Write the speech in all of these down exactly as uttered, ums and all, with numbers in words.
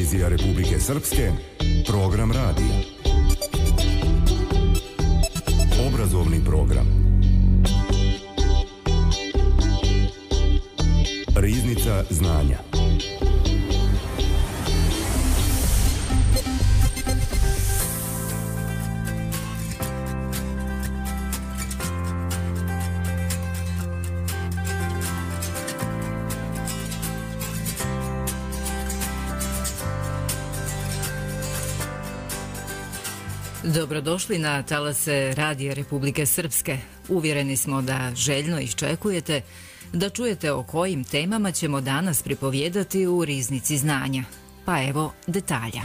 Televizija Republike Srpske, program radija. Obrazovni program. Riznica znanja. Dobrodošli na talase Radija Republike Srpske. Uvjereni smo da željno iščekujete da čujete o kojim temama ćemo danas pripovijedati u Riznici znanja. Pa evo detalja.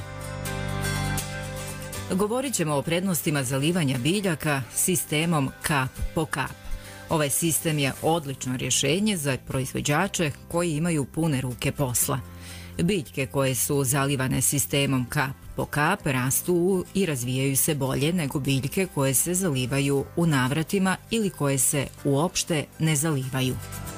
Govorit ćemo o prednostima zalivanja biljaka sistemom kap po kap. Ovaj sistem je odlično rješenje za proizvođače koji imaju pune ruke posla. Biljke koje su zalivane sistemom kap po kap rastu i razvijaju se bolje nego biljke koje se zalivaju u navratima ili koje se uopšte ne zalivaju.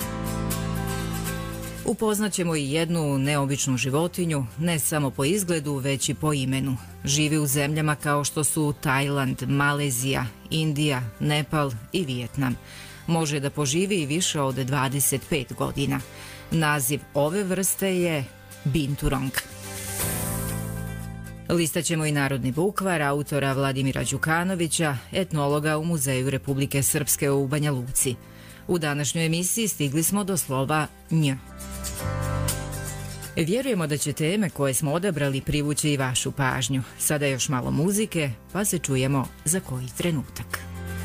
Upoznaćemo i jednu neobičnu životinju, ne samo po izgledu, već i po imenu. Živi u zemljama kao što su Tajland, Malezija, Indija, Nepal i Vijetnam. Može da poživi i više od dvadeset pet godina. Naziv ove vrste je binturong. Listaćemo i narodni bukvar autora Vladimira Đukanovića, etnologa u Muzeju Republike Srpske u Banja Luci. U današnjoj emisiji stigli smo do slova nj. Vjerujemo da će teme koje smo odabrali privući i vašu pažnju. Sada još malo muzike, pa se čujemo za koji trenutak.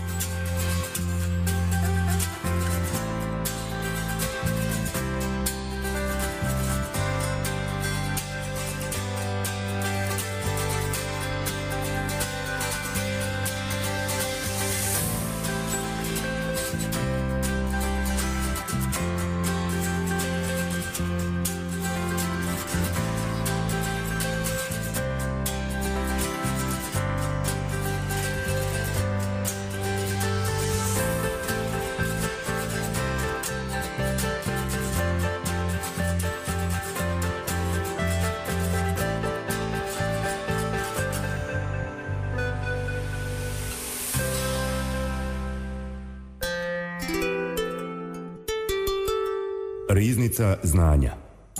Riznica znanja.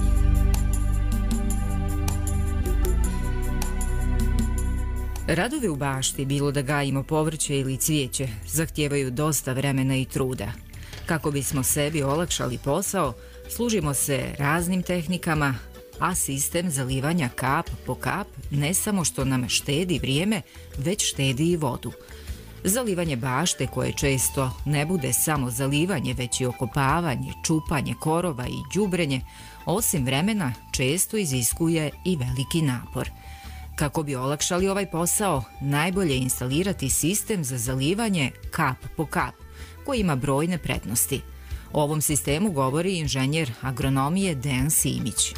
Radovi u bašti, bilo da gajimo povrće ili cvijeće, zahtijevaju dosta vremena i truda. Kako bismo sebi olakšali posao, služimo se raznim tehnikama, a sistem zalivanja kap po kap ne samo što nam štedi vrijeme, već štedi i vodu. Zalivanje bašte, koje često ne bude samo zalivanje, već i okopavanje, čupanje korova i đubrenje, osim vremena često iziskuje i veliki napor. Kako bi olakšali ovaj posao, najbolje je instalirati sistem za zalivanje kap po kap, koji ima brojne prednosti. O ovom sistemu govori inženjer agronomije Dejan Simić.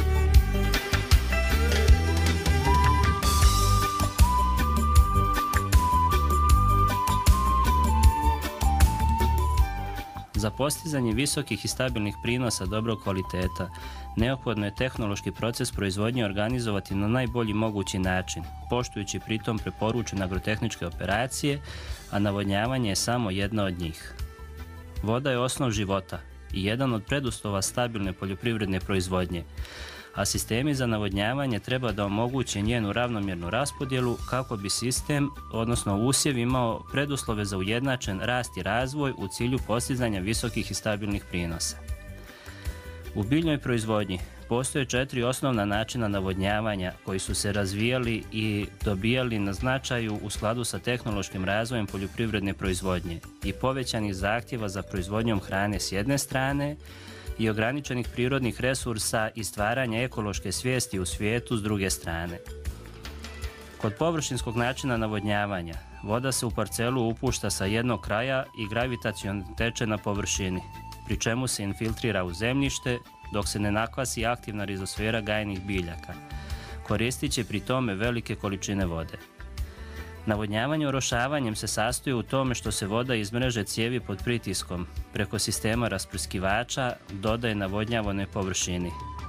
Za postizanje visokih i stabilnih prinosa dobrog kvaliteta, neophodno je tehnološki proces proizvodnje organizovati na najbolji mogući način, poštujući pritom preporučene agrotehničke operacije, a navodnjavanje je samo jedna od njih. Voda je osnov života i jedan od preduslova stabilne poljoprivredne proizvodnje, a sistemi za navodnjavanje treba da omoguće njenu ravnomjernu raspodjelu kako bi sistem, odnosno usjev, imao preduslove za ujednačen rast i razvoj u cilju postizanja visokih i stabilnih prinosa. U biljnoj proizvodnji postoje četiri osnovna načina navodnjavanja koji su se razvijali i dobijali na značaju u skladu sa tehnološkim razvojem poljoprivredne proizvodnje i povećanih zahtjeva za proizvodnjom hrane s jedne strane i ograničenih prirodnih resursa i stvaranja ekološke svijesti u svijetu s druge strane. Kod površinskog načina navodnjavanja, voda se u parcelu upušta sa jednog kraja i gravitaciono teče na površini, pri čemu se infiltrira u zemljište dok se ne nakvasi aktivna rizosfera gajenih biljaka, koristiće pri tome velike količine vode. Navodnjavanje orošavanjem se sastoji u tome što se voda iz mreže cijevi pod pritiskom preko sistema rasprskivača dodaje navodnjavanoj površini,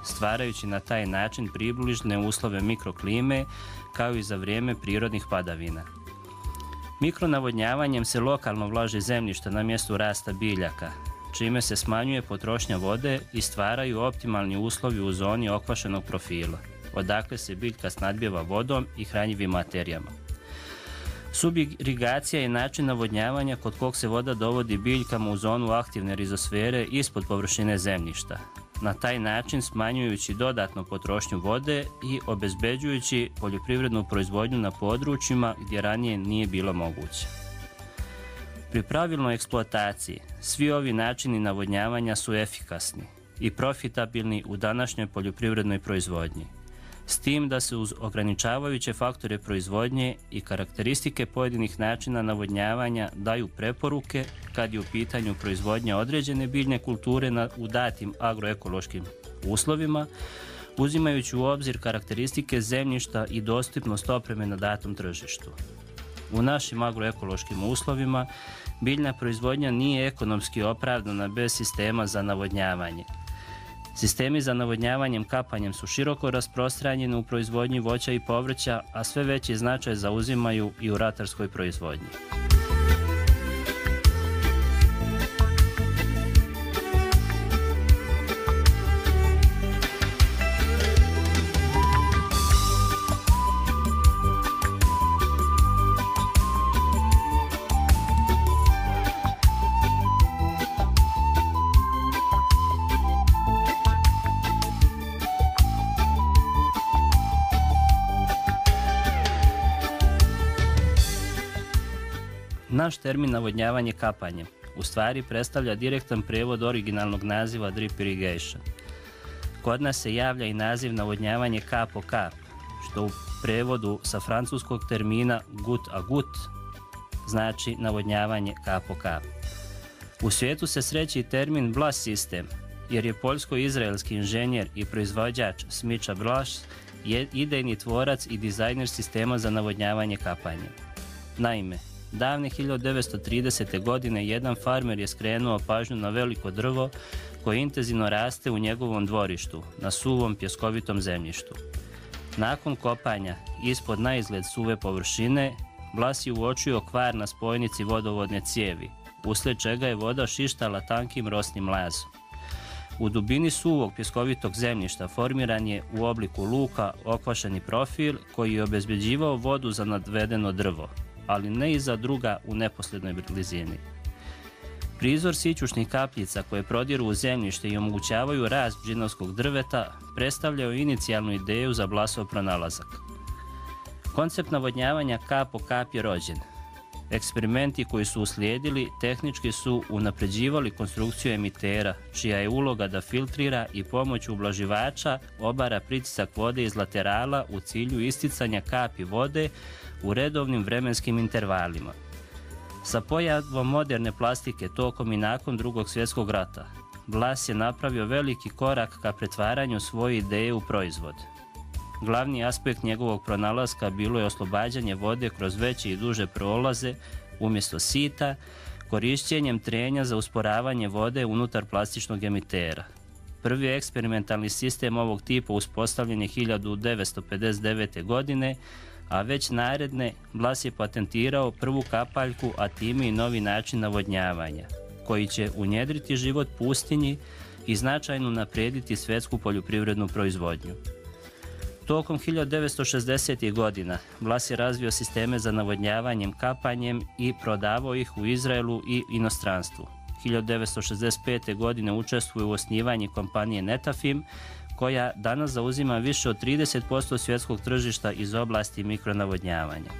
stvarajući na taj način približne uslove mikroklime kao i za vrijeme prirodnih padavina. Mikronavodnjavanjem se lokalno vlaži zemljišta na mjestu rasta biljaka, čime se smanjuje potrošnja vode i stvaraju optimalni uslovi u zoni okvašenog profila, odakle se biljka snadbijeva vodom i hranjivim materijama. Subirigacija je način navodnjavanja kod kog se voda dovodi biljkama u zonu aktivne rizosfere ispod površine zemljišta, na taj način smanjujući dodatno potrošnju vode i obezbeđujući poljoprivrednu proizvodnju na područjima gdje ranije nije bilo moguće. Pri pravilnoj eksploataciji svi ovi načini navodnjavanja su efikasni i profitabilni u današnjoj poljoprivrednoj proizvodnji, s tim da se uz ograničavajuće faktore proizvodnje i karakteristike pojedinih načina navodnjavanja daju preporuke kad je u pitanju proizvodnja određene biljne kulture na, u datim agroekološkim uslovima, uzimajući u obzir karakteristike zemljišta i dostupnost opreme na datom tržištu. U našim agroekološkim uslovima biljna proizvodnja nije ekonomski opravdana bez sistema za navodnjavanje. Sistemi za navodnjavanjem kapanjem su široko rasprostranjeni u proizvodnji voća i povrća, a sve veći značaj zauzimaju i u ratarskoj proizvodnji. Naš termin navodnjavanje kapanjem u stvari predstavlja direktan prevod originalnog naziva drip irrigation. Kod nas se javlja i naziv navodnjavanje kap po kap, što u prevodu sa francuskog termina goutte à goutte znači navodnjavanje kap po kap. U svijetu se sreće i termin Blas sistem, jer je poljsko-izraelski inženjer i proizvođač Smića Blas je idejni tvorac i dizajner sistema za navodnjavanje kapanjem. Naime, davne hiljadu devetsto tridesete. godine jedan farmer je skrenuo pažnju na veliko drvo koje intenzivno raste u njegovom dvorištu, na suvom pjeskovitom zemljištu. Nakon kopanja, ispod naizgled suve površine, Blas je uočio kvar na spojnici vodovodne cijevi, uslijed čega je voda šištala tankim rosnim lazom. U dubini suvog pjeskovitog zemljišta formiran je u obliku luka okvašeni profil koji je obezbeđivao vodu za nadvedeno drvo, ali ne i za druga u neposrednoj blizini. Prizor sićušnih kapljica koje prodiru u zemljište i omogućavaju rast bžinovskog drveta predstavljaju inicijalnu ideju za Blasov pronalazak. Koncept navodnjavanja kap po kap je rođen. Eksperimenti koji su uslijedili tehnički su unapređivali konstrukciju emitera, čija je uloga da filtrira i pomoću ublaživača obara pritisak vode iz laterala u cilju isticanja kapi vode u redovnim vremenskim intervalima. Sa pojavom moderne plastike tokom i nakon Drugog svjetskog rata, Blas je napravio veliki korak ka pretvaranju svoje ideje u proizvod. Glavni aspekt njegovog pronalaska bilo je oslobađanje vode kroz veće i duže prolaze umjesto sita, korišćenjem trenja za usporavanje vode unutar plastičnog emitera. Prvi eksperimentalni sistem ovog tipa uspostavljen je hiljadu devetsto pedeset devete. godine, a već naredne Blas je patentirao prvu kapaljku, a time i novi način navodnjavanja, koji će unjedriti život pustinji i značajno unaprijediti svjetsku poljoprivrednu proizvodnju. Tokom hiljadu devetsto šezdesetih. godina Blas je razvio sisteme za navodnjavanjem kapanjem i prodavao ih u Izraelu i inostranstvu. hiljadu devetsto šezdeset pete. godine učestvuje u osnivanju kompanije Netafim, koja danas zauzima više od trideset posto svjetskog tržišta iz oblasti mikronavodnjavanja.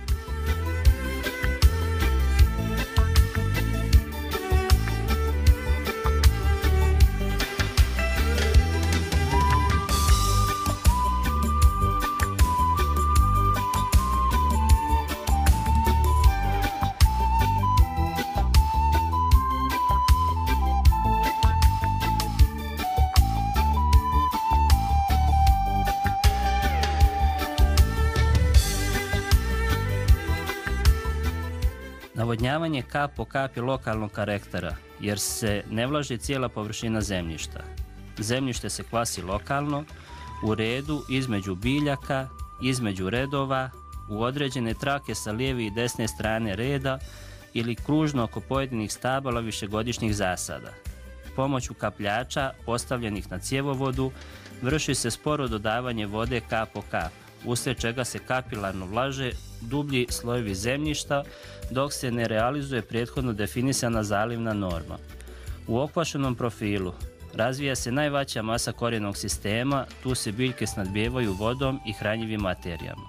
Navodnjavanje kap po kap je lokalnog karaktera, jer se ne vlaži cijela površina zemljišta. Zemljište se klasi lokalno, u redu, između biljaka, između redova, u određene trake sa lijeve i desne strane reda ili kružno oko pojedinih stabala višegodišnjih zasada. Pomoću kapljača postavljenih na cjevovodu vrši se sporo dodavanje vode kap po kap, uslijed čega se kapilarno vlaže dublji slojevi zemljišta dok se ne realizuje prethodno definisana zalivna norma. U okvašenom profilu razvija se najveća masa korijenog sistema, tu se biljke snadbijevaju vodom i hranjivim materijama.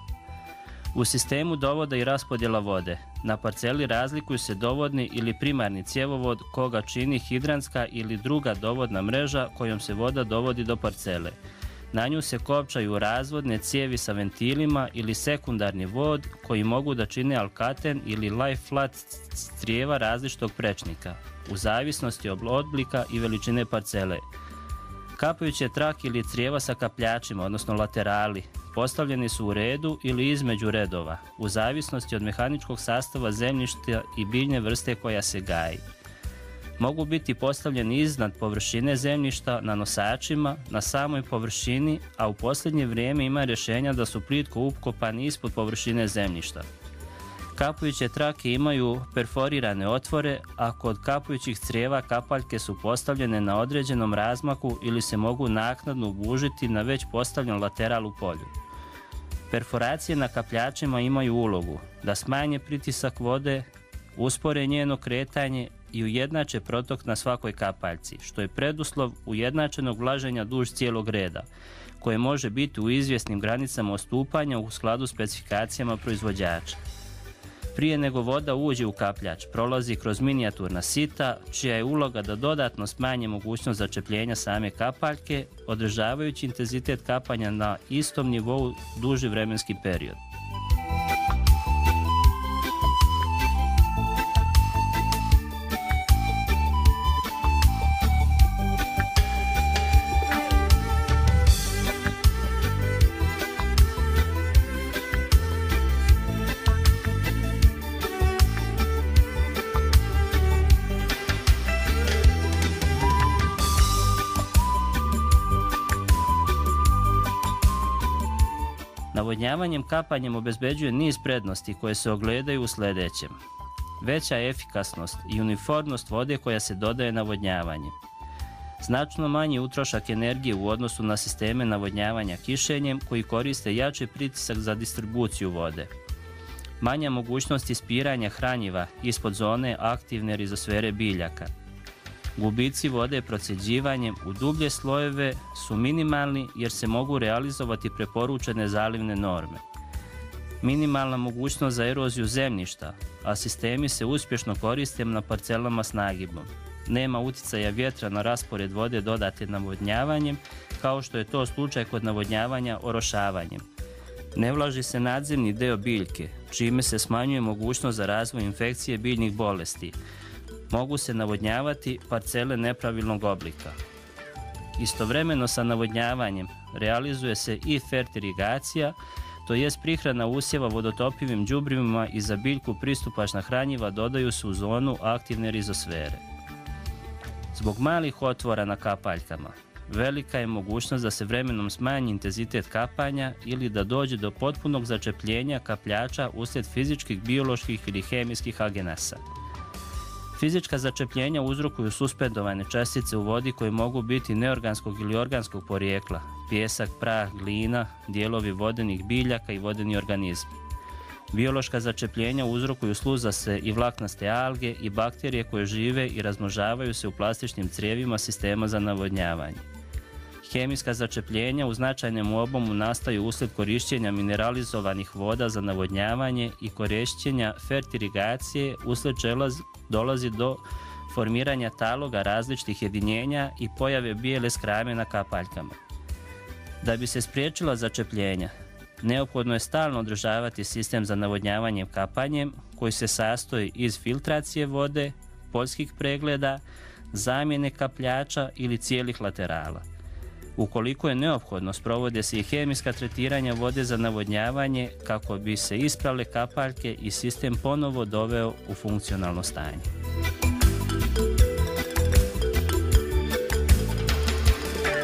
U sistemu dovoda i raspodjela vode na parceli razlikuju se dovodni ili primarni cjevovod koga čini hidrantska ili druga dovodna mreža kojom se voda dovodi do parcele. Na nju se kopčaju razvodne cijevi sa ventilima ili sekundarni vod koji mogu da čine alkaten ili life flat crijeva različitog prečnika, u zavisnosti od oblika i veličine parcele. Kapajuće trake ili crijeva sa kapljačima, odnosno laterali, postavljeni su u redu ili između redova, u zavisnosti od mehaničkog sastava zemljišta i biljne vrste koja se gaji. Mogu biti postavljeni iznad površine zemljišta na nosačima, na samoj površini, a u posljednje vrijeme ima rješenja da su plitko ukopani ispod površine zemljišta. Kapujuće trake imaju perforirane otvore, a kod kapujućih crijeva kapaljke su postavljene na određenom razmaku ili se mogu naknadno ubužiti na već postavljen lateral u polju. Perforacije na kapljačima imaju ulogu da smanje pritisak vode, uspore njeno kretanje i ujednače protok na svakoj kapaljci, što je preduslov ujednačenog vlaženja duž cijelog reda, koje može biti u izvjesnim granicama odstupanja u skladu s specifikacijama proizvođača. Prije nego voda uđe u kapljač, prolazi kroz minijaturna sita, čija je uloga da dodatno smanje mogućnost začepljenja same kapaljke, održavajući intenzitet kapanja na istom nivou duži vremenski period. Navodnjavanjem kapanjem obezbeđuje niz prednosti koje se ogledaju u sljedećem. Veća efikasnost i uniformnost vode koja se dodaje navodnjavanjem. Značno manji utrošak energije u odnosu na sisteme navodnjavanja kišenjem koji koriste jači pritisak za distribuciju vode. Manja mogućnost ispiranja hranjiva ispod zone aktivne rizosfere biljaka. Gubici vode procjeđivanjem u dublje slojeve su minimalni jer se mogu realizovati preporučene zalivne norme. Minimalna mogućnost za eroziju zemljišta, a sistemi se uspješno koriste na parcelama s nagibom. Nema utjecaja vjetra na raspored vode dodate navodnjavanjem, kao što je to slučaj kod navodnjavanja orošavanjem. Ne vlaži se nadzemni dio biljke, čime se smanjuje mogućnost za razvoj infekcije biljnih bolesti. Mogu se navodnjavati parcele nepravilnog oblika. Istovremeno sa navodnjavanjem realizuje se i fertirigacija, to jest prihrana usjeva vodotopivim đubrivima i za biljku pristupačna hranjiva dodaju se u zonu aktivne rizosfere. Zbog malih otvora na kapaljkama, velika je mogućnost da se vremenom smanji intenzitet kapanja ili da dođe do potpunog začepljenja kapljača uslijed fizičkih, bioloških ili hemijskih agenasa. Fizička začepljenja uzrokuju suspendovane čestice u vodi koje mogu biti neorganskog ili organskog porijekla, pijesak, prah, glina, dijelovi vodenih biljaka i vodeni organizmi. Biološka začepljenja uzrokuju sluzase i vlaknaste alge i bakterije koje žive i razmnožavaju se u plastičnim crijevima sistema za navodnjavanje. Hemijska začepljenja u značajnom obimu nastaju uslijed korištenja mineralizovanih voda za navodnjavanje i korištenja fertirigacije, uslijed čega dolazi do formiranja taloga različitih jedinjenja i pojave bijele skrame na kapaljkama. Da bi se spriječila začepljenja, neophodno je stalno održavati sistem za navodnjavanje kapanjem koji se sastoji iz filtracije vode, poljskih pregleda, zamjene kapljača ili cijelih laterala. Ukoliko je neophodno, sprovode se i hemijska tretiranja vode za navodnjavanje kako bi se ispravile kapaljke i sistem ponovo doveo u funkcionalno stanje.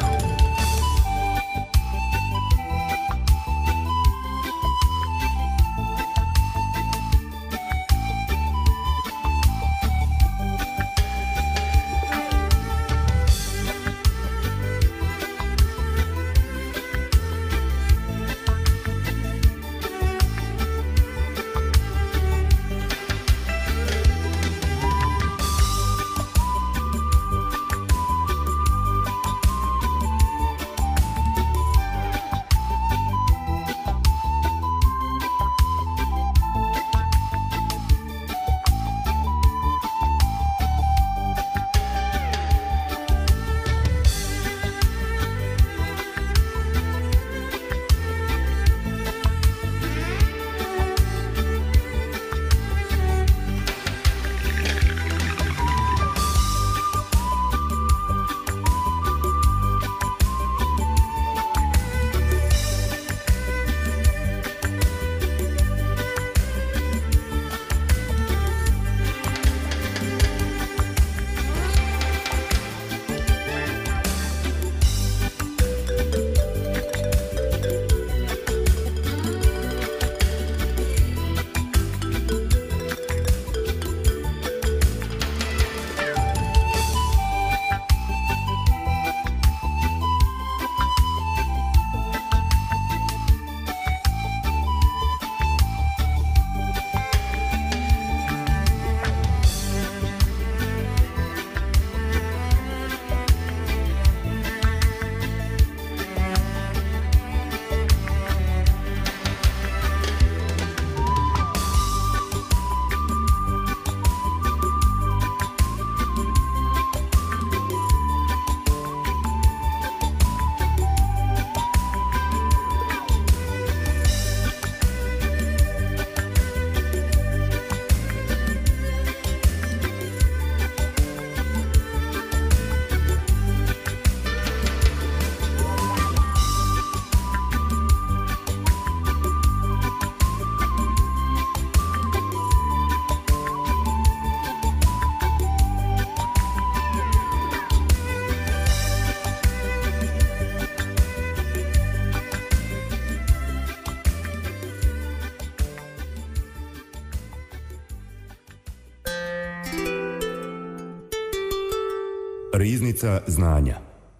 Riznica znanja.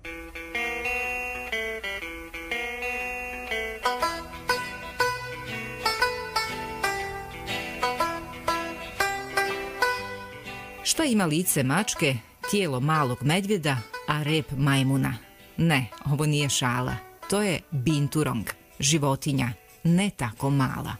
Šta ima lice mačke, tijelo malog medvjeda, a rep majmuna? Ne, ovo nije šala. To je binturong, životinja, ne tako mala.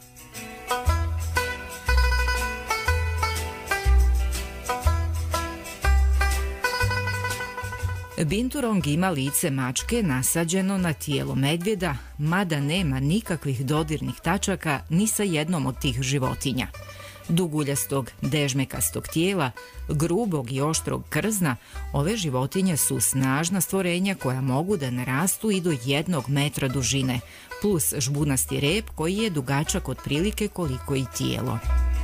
Binturong ima lice mačke nasađeno na tijelo medvjeda, mada nema nikakvih dodirnih tačaka ni sa jednom od tih životinja. Duguljastog, dežmekastog tijela, grubog i oštrog krzna, ove životinje su snažna stvorenja koja mogu da narastu i do jednog metra dužine, plus žbunasti rep koji je dugačak otprilike koliko i tijelo.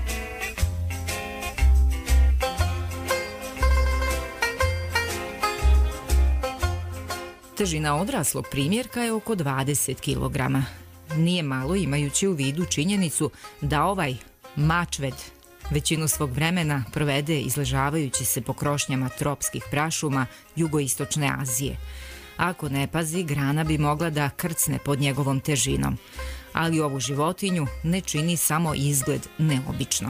Težina odraslog primjerka je oko dvadeset kilograma. Nije malo imajući u vidu činjenicu da ovaj mačved većinu svog vremena provede izležavajući se po krošnjama tropskih prašuma jugoistočne Azije. Ako ne pazi, grana bi mogla da krcne pod njegovom težinom. Ali ovu životinju ne čini samo izgled neobičnom.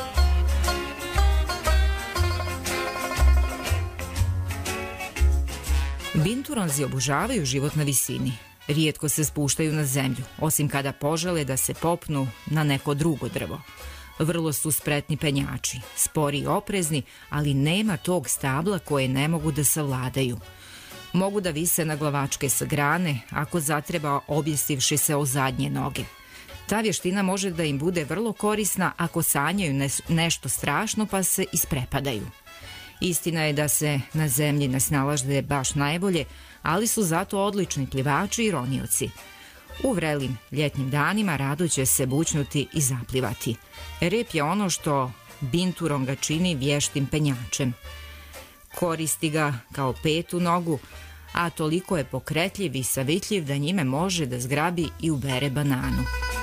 Binturonzi obožavaju život na visini. Rijetko se spuštaju na zemlju, osim kada požele da se popnu na neko drugo drvo. Vrlo su spretni penjači, spori i oprezni, ali nema tog stabla koje ne mogu da savladaju. Mogu da vise na glavačke sa grane, ako zatreba objestivši se o zadnje noge. Ta vještina može da im bude vrlo korisna ako sanjaju nešto strašno pa se isprepadaju. Istina je da se na zemlji ne snalaže baš najbolje, ali su zato odlični plivači i ronioci. U vrelim ljetnim danima rado će se bućnuti i zaplivati. Rep je ono što binturonga čini vještim penjačem. Koristi ga kao petu nogu, a toliko je pokretljiv i savitljiv da njime može da zgrabi i ubere bananu.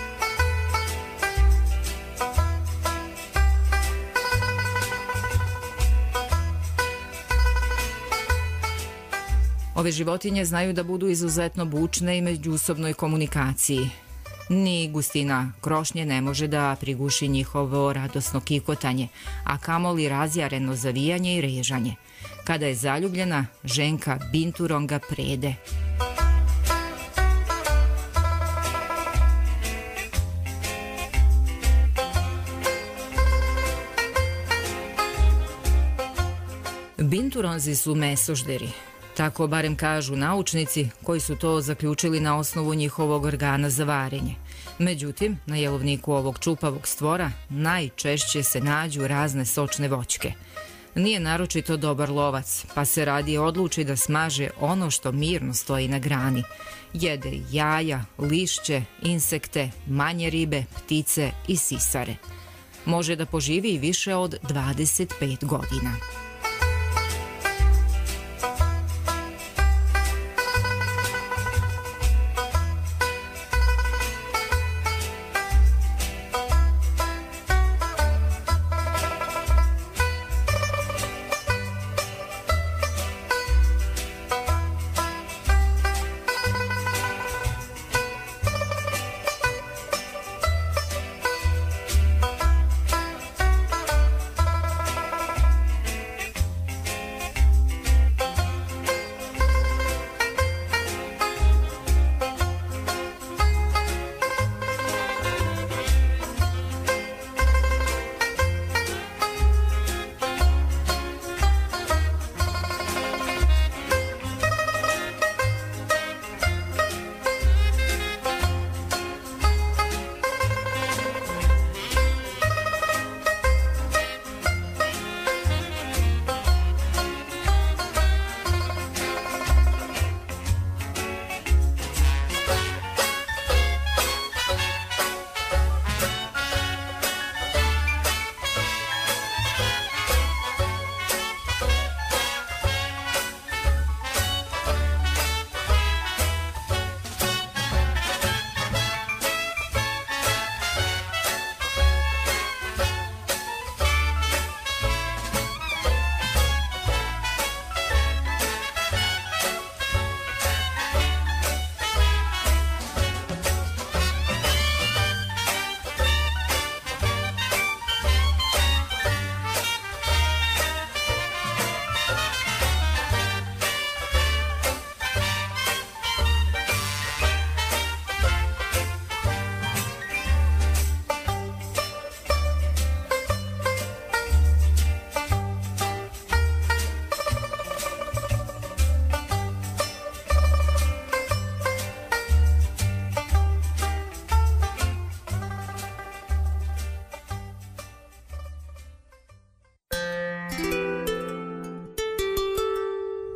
Ove životinje znaju da budu izuzetno bučne i međusobnoj komunikaciji. Ni gustina krošnje ne može da priguši njihovo radosno kikotanje, a kamoli razjareno zavijanje i režanje. Kada je zaljubljena, ženka binturonga prede. Binturonzi su mesožderi. Tako barem kažu naučnici koji su to zaključili na osnovu njihovog organa za varenje. Međutim, na jelovniku ovog čupavog stvora najčešće se nađu razne sočne voćke. Nije naročito dobar lovac, pa se radije odluči da smaže ono što mirno stoji na grani. Jede jaja, lišće, insekte, manje ribe, ptice i sisare. Može da poživi i više od dvadeset pet godina.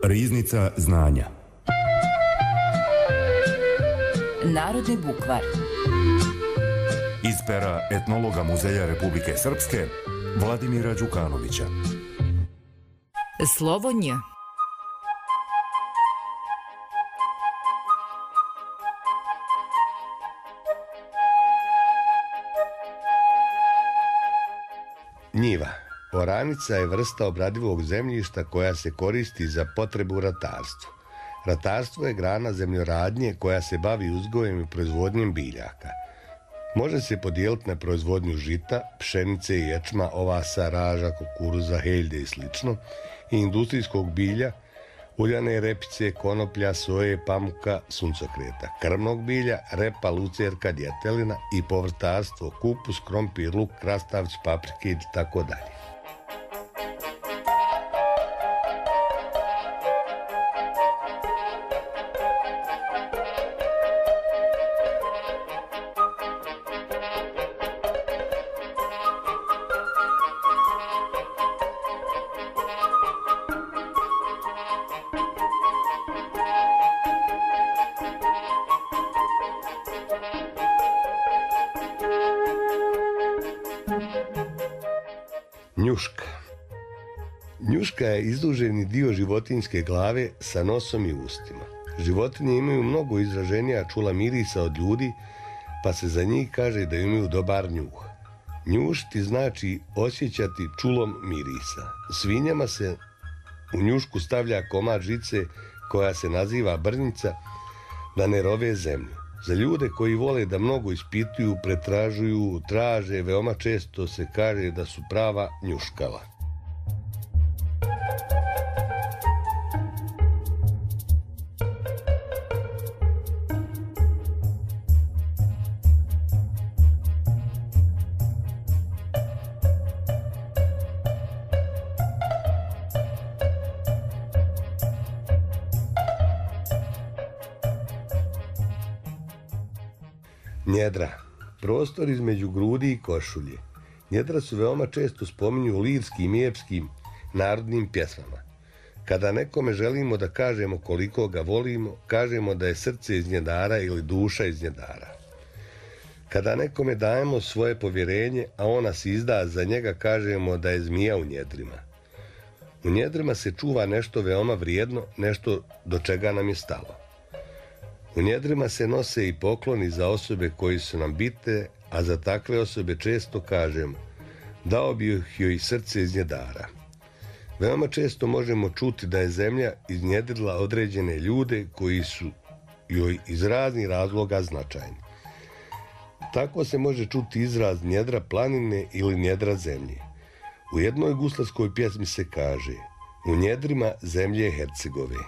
Riznica znanja. Narodni bukvar. Iz pera etnologa Muzeja Republike Srpske Vladimira Đukanovića. Slovo nj. Njiva. Oranica je vrsta obradivog zemljišta koja se koristi za potrebu ratarstva. Ratarstvo je grana zemljoradnje koja se bavi uzgojem i proizvodnjom biljaka. Može se podijeliti na proizvodnju žita, pšenice, ječma, ovasa, raža, kukuruza, heljde i sl. I industrijskog bilja, uljane repice, konoplja, soje, pamuka, suncokreta, krmnog bilja, repa, lucerka, djetelina i povrtarstvo, kupus, krompir, luk, krastavc, paprike i tako dalje. Njuška. Njuška je izduženi dio životinjske glave sa nosom i ustima. Životinje imaju mnogo izraženija čula mirisa od ljudi, pa se za njih kaže da imaju dobar njuh. Njušti znači osjećati čulom mirisa. Svinjama se u njušku stavlja komad žice koja se naziva brnjica da ne rove zemlju. Za ljude koji vole da mnogo ispituju, pretražuju, traže, veoma često se kaže da su prava njuškala. Njedra. Prostor između grudi i košulje. Njedra su veoma često spominju u lirskim i epskim narodnim pjesmama. Kada nekome želimo da kažemo koliko ga volimo, kažemo da je srce iz njedara ili duša iz njedara. Kada nekome dajemo svoje povjerenje, a on nas izda, za njega kažemo da je zmija u njedrima. U njedrima se čuva nešto veoma vrijedno, nešto do čega nam je stalo. U njedrima se nose i pokloni za osobe koji su nam bitne, a za takve osobe često kažemo dao bi joj srce iz njedara. Veoma često možemo čuti da je zemlja iznjedrila određene ljude koji su joj iz raznih razloga značajni. Tako se može čuti izraz njedra planine ili njedra zemlje. U jednoj guslarskoj pjesmi se kaže u njedrima zemlje Hercegove.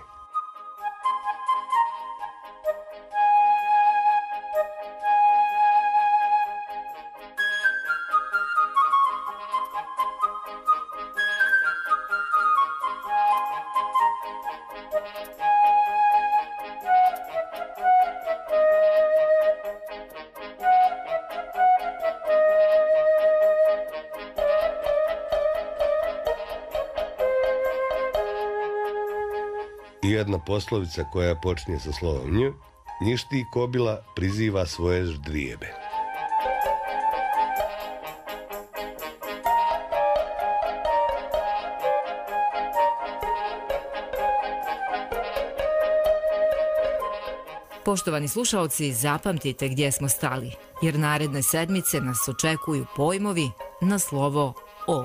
I jedna poslovica koja počinje sa slovom nj, njišti kobila priziva svoje ždrijebe. Poštovani slušaoci, zapamtite gdje smo stali, jer naredne sedmice nas očekuju pojmovi na slovo O.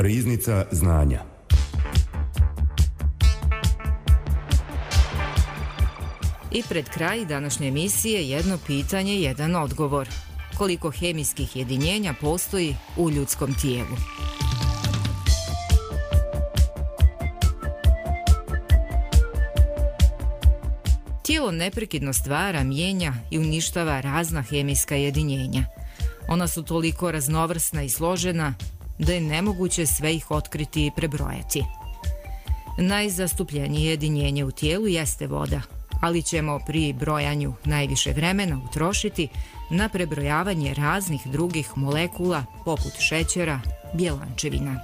Riznica znanja. I pred kraj današnje emisije jedno pitanje, jedan odgovor. Koliko hemijskih jedinjenja postoji u ljudskom tijelu? Tijelo neprekidno stvara, mijenja i uništava razna hemijska jedinjenja. Ona su toliko raznovrsna i složena da je nemoguće sve ih otkriti i prebrojati. Najzastupljenije jedinjenje u tijelu jeste voda, ali ćemo pri brojanju najviše vremena utrošiti na prebrojavanje raznih drugih molekula poput šećera, bjelančevina.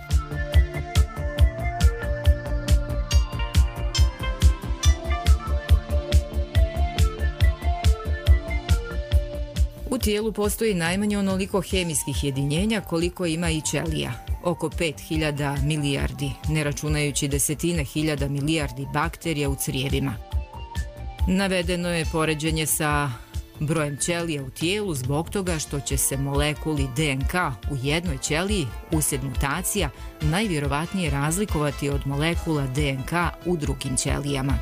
U tijelu postoji najmanje onoliko hemijskih jedinjenja koliko ima i ćelija, oko pet hiljada milijardi, ne računajući desetine hiljada milijardi bakterija u crijevima. Navedeno je poređenje sa brojem ćelija u tijelu zbog toga što će se molekuli D N K u jednoj ćeliji uslijed mutacija najvjerovatnije razlikovati od molekula D N K u drugim ćelijama.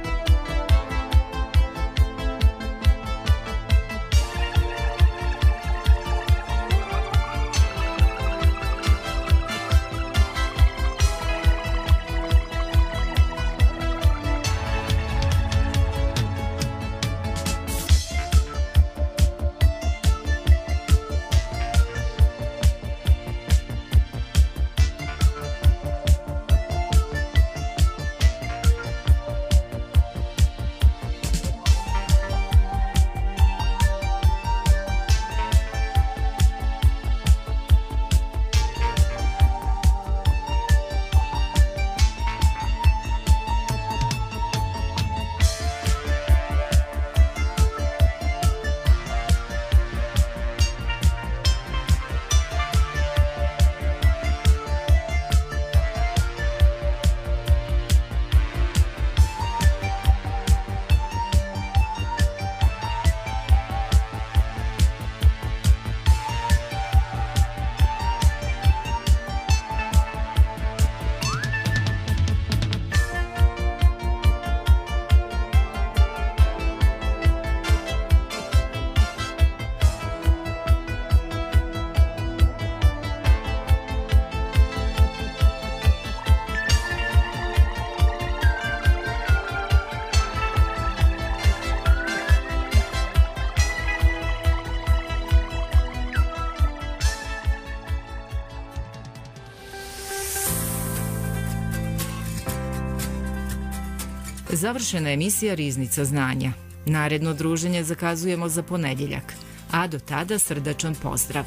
Završena emisija Riznica znanja. Naredno druženje zakazujemo za ponedjeljak, a do tada srdačan pozdrav.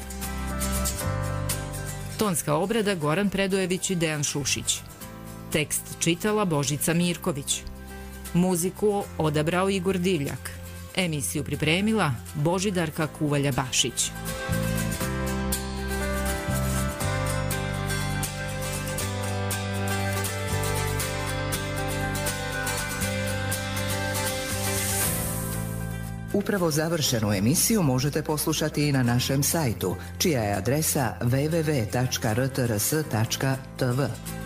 Tonska obrada Goran Predojević i Dejan Šušić. Tekst čitala Božica Mirković. Muziku odabrao Igor Divljak. Emisiju pripremila Božidarka Kuvalja-Bašić. Upravo završenu emisiju možete poslušati i na našem sajtu, čija je adresa w w w tačka r t r s tačka t v.